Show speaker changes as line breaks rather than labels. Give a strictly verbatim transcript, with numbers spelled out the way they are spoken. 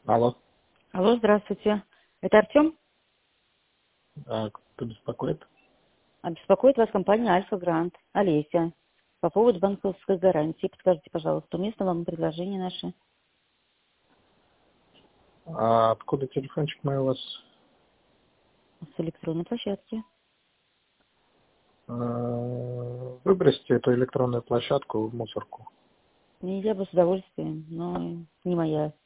Алло.
Алло, здравствуйте. Это Артем?
А кто беспокоит?
А беспокоит вас компания Альфа Грант. Олеся. По поводу банковской гарантии. Подскажите, пожалуйста, уместно вам предложение наше
А откуда телефончик мой у вас?
с электронной площадки?
А, Выбросьте эту электронную площадку в мусорку.
Я бы с удовольствием, но не моя